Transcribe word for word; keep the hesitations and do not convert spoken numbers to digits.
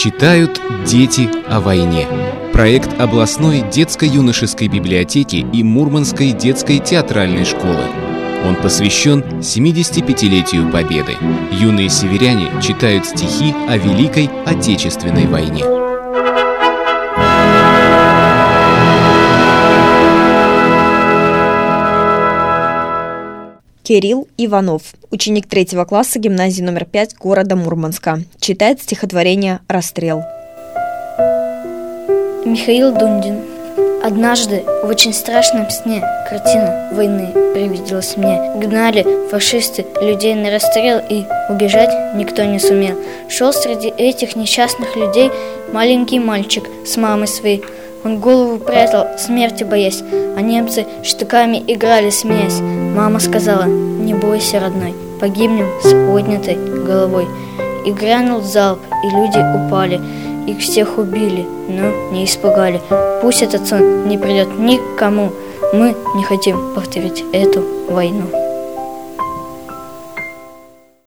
Читают дети о войне. Проект областной детско-юношеской библиотеки и Мурманской детской театральной школы. Он посвящен семидесятипятилетию Победы. Юные северяне читают стихи о Великой Отечественной войне. Кирилл Иванов, ученик третьего класса гимназии номер пять города Мурманска, читает стихотворение «Расстрел». Михаил Дундин. Однажды в очень страшном сне картина войны привиделась мне. Гнали фашисты людей на расстрел, и убежать никто не сумел. Шел среди этих несчастных людей маленький мальчик с мамой своей. Он голову прятал, смерти боясь, а немцы штыками играли, смеясь. Мама сказала: «Не бойся, родной, погибнем с поднятой головой». И грянул залп, и люди упали. Их всех убили, но не испугали. Пусть этот сон не придет никому. Мы не хотим повторить эту войну.